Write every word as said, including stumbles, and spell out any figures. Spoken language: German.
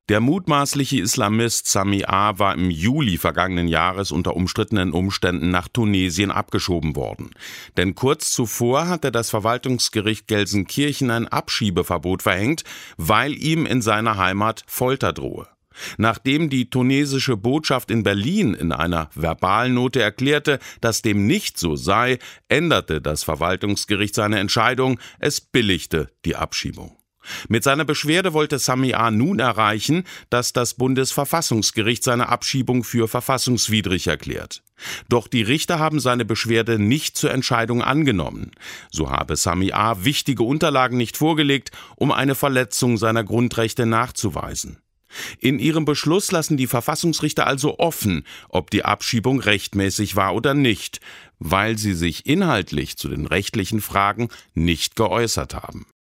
Der mutmaßliche Islamist Sami A. war im Juli vergangenen Jahres unter umstrittenen Umständen nach Tunesien abgeschoben worden. Denn kurz zuvor hatte das Verwaltungsgericht Gelsenkirchen ein Abschiebeverbot verhängt, weil ihm in seiner Heimat Folter drohe. Nachdem die tunesische Botschaft in Berlin in einer Verbalnote erklärte, dass dem nicht so sei, änderte das Verwaltungsgericht seine Entscheidung, es billigte die Abschiebung. Mit seiner Beschwerde wollte Sami A. nun erreichen, dass das Bundesverfassungsgericht seine Abschiebung für verfassungswidrig erklärt. Doch die Richter haben seine Beschwerde nicht zur Entscheidung angenommen. So habe Sami A. wichtige Unterlagen nicht vorgelegt, um eine Verletzung seiner Grundrechte nachzuweisen. In ihrem Beschluss lassen die Verfassungsrichter also offen, ob die Abschiebung rechtmäßig war oder nicht, weil sie sich inhaltlich zu den rechtlichen Fragen nicht geäußert haben.